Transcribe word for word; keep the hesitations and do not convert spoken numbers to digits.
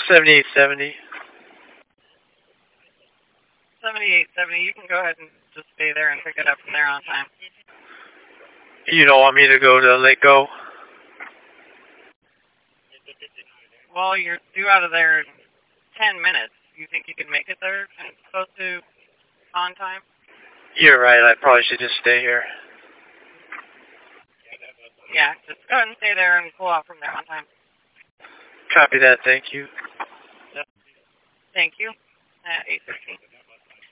seventy-eight seventy. seventy-eight seventy, you can go ahead and just stay there and pick it up from there on time. You don't want me to go to Lake Go? Well, you're due out of there in ten minutes. You think you can make it there and close to on time? You're right, I probably should just stay here. Yeah, just go ahead and stay there and pull off from there on time. Copy that, thank you. Thank you. At eight fifteen.